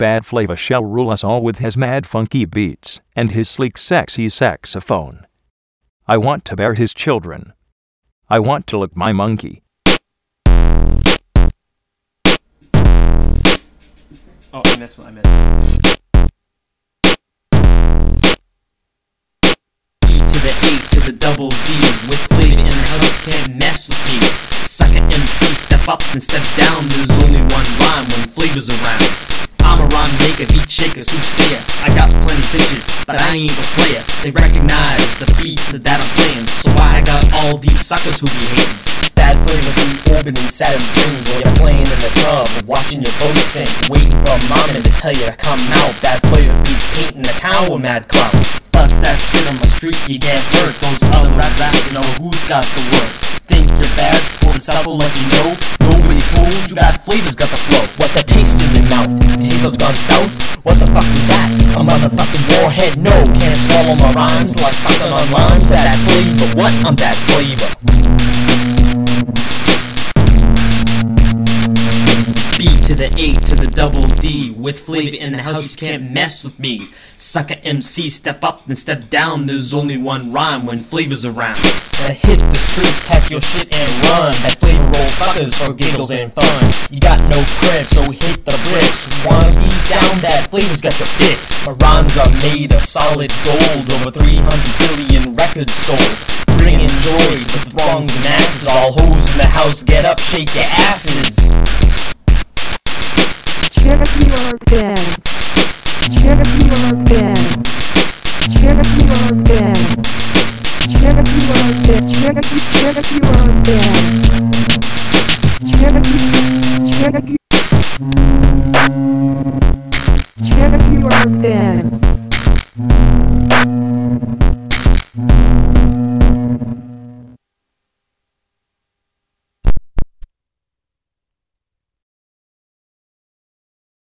Bad Flavor shall rule us all with his mad funky beats and his sleek sexy saxophone. I want to bear his children. I want to lick my monkey. Oh, I missed what I missed. To the A to the double D, with flavor in the house, can't mess with me. Sucker MC, step up and step down. There's only one rhyme when flavor's around. I'm a rhyme maker, beat shaker, soothsayer. I got plenty bitches, but I ain't a player. They recognize the beats that I'm playing, so I got all these suckers who be hating. Bad Flavor be orbit inside of dreams while you're playing in the club, watching your boat sink, waiting for a mama to tell you to come out. Bad Flavor be painting the town with mad clout. Bust that shit on my street, you get hurt. Those other rap rappers know who's got the work. Think you're bad, sport and supple like you know. Nobody told you Bad Flavor's got the flow. What's that taste in your mouth? Potatoes gone south? What the fuck is that? A motherfucking warhead? No, can't swallow my rhymes like sucking on limes. Bad Flavor, what? I'm Bad Flavor. B to the A to the double D, with flavor in the house, you can't mess with me. Sucker MC, step up and step down. There's only one rhyme when flavor's around. Now hit the streets, pack your shit and run. That Flavor roll suckers for giggles and fun. You got no cred, so hit the bricks. Wanna be down, Bad Flavor's got your fix. My rhymes are made of solid gold, over 300 billion records sold. Bringing joy to throngs and masses. All hoes in the house, get up, shake your asses. Cherokee or dance. Cherokee or dance. Cherokee or dance. Cherokee or dance. Cherokee or dance. Cherokee or dance.